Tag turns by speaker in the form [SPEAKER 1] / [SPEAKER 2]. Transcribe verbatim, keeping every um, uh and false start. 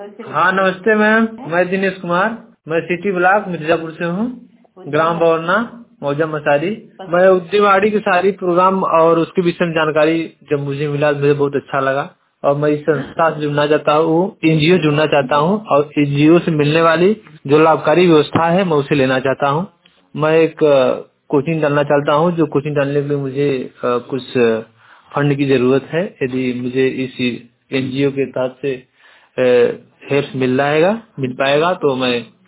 [SPEAKER 1] हाँ नमस्ते मैम, मैं दिनेश कुमार, मैं सिटी ब्लॉक मिर्जापुर से हूँ, ग्राम बवरना मौजा मसारी। मैं उद्यमवाड़ी के सारी प्रोग्राम और उसके विषय में जानकारी जब मुझे मिला मुझे बहुत अच्छा लगा और मैं इस संस्था से जुड़ना चाहता हूँ, एनजीओ जुड़ना चाहता हूँ और एनजीओ से मिलने वाली जो लाभकारी व्यवस्था है मैं उसे लेना चाहता हूँ। मैं एक कोचिंग डालना चाहता हूँ, जो कोचिंग डालने के लिए मुझे अ, कुछ फंड की जरूरत है। यदि मुझे इस एनजीओ के तहत से हेल्प मिल जाएगा मिल पाएगा तो मैं